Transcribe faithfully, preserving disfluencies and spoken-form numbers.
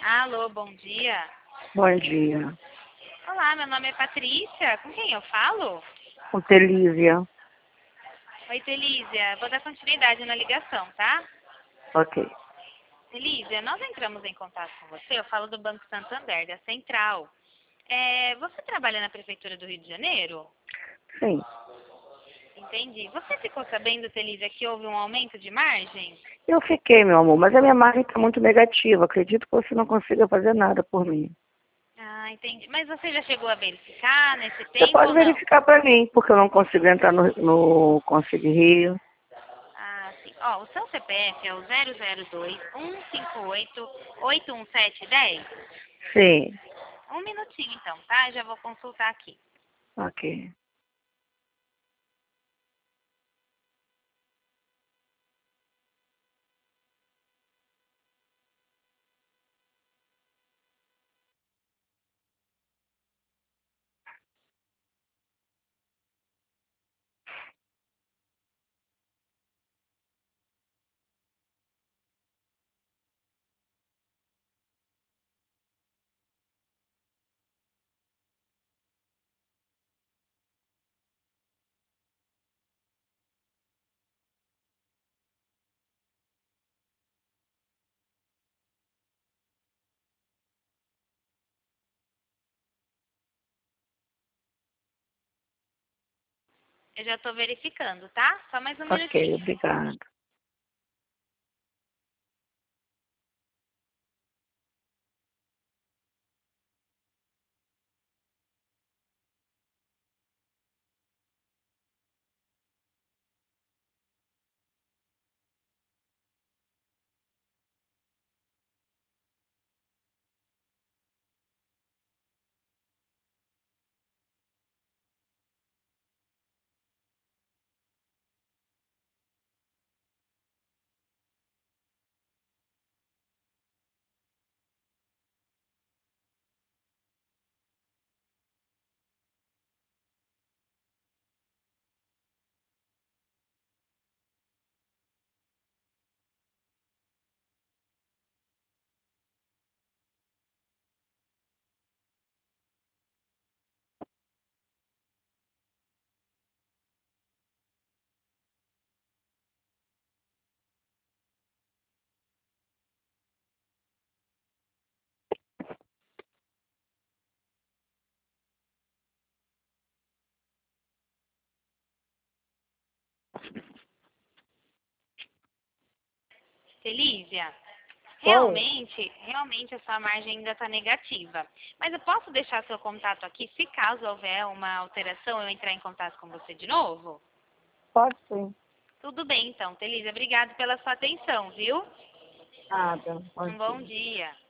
Alô, bom dia. Bom dia. Olá, meu nome é Patrícia. Com quem eu falo? Com Telísia. Oi, Telísia. Vou dar continuidade na ligação, tá? Ok. Telísia, nós entramos em contato com você. Eu falo do Banco Santander, da Central. É, você trabalha na Prefeitura do Rio de Janeiro? Sim. Entendi. Você ficou sabendo, Telísia, que houve um aumento de margem? Eu fiquei, meu amor, mas a minha margem está muito negativa. Acredito que você não consiga fazer nada por mim. Ah, entendi. Mas você já chegou a verificar nesse Você tempo pode ou não? verificar para mim, porque eu não consigo entrar no, no Consigo Rio. Ah, sim. Ó, o seu C P F é o zero zero dois, um cinco oito, oito um sete um zero? Sim. Um minutinho então, tá? Já vou consultar aqui. Ok. Eu já tô verificando, tá? Só mais um Ok, minutinho. obrigada. Felícia, Oi. realmente, realmente a sua margem ainda está negativa. Mas eu posso deixar seu contato aqui, se caso houver uma alteração, eu entrar em contato com você de novo? Pode sim. Tudo bem então, Telísia. Obrigado pela sua atenção, viu? Nada. Bom Um bom dia. dia.